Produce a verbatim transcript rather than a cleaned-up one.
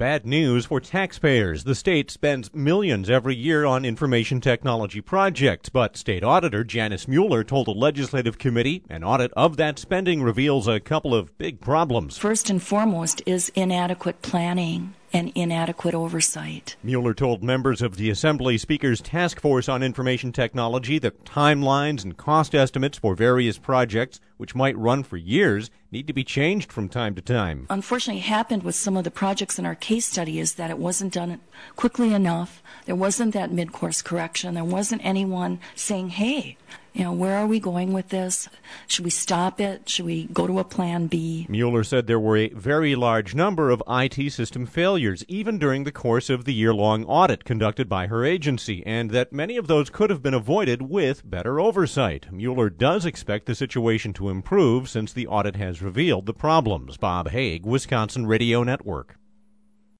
bad news for taxpayers. The state spends millions every year on information technology projects, but State Auditor Janice Mueller told a legislative committee an audit of that spending reveals a couple of big problems. First and foremost is inadequate planning and inadequate oversight. Mueller told members of the Assembly Speaker's Task Force on Information Technology that timelines and cost estimates for various projects, which might run for years, need to be changed from time to time. Unfortunately, what happened with some of the projects in our case study is that it wasn't done quickly enough. There wasn't that mid-course correction. There wasn't anyone saying, hey, you know, where are we going with this? Should we stop it? Should we go to a plan B? Mueller said there were a very large number of I T system failures, even during the course of the year-long audit conducted by her agency, and that many of those could have been avoided with better oversight. Mueller does expect the situation to improve since the audit has revealed the problems. Bob Haig, Wisconsin Radio Network.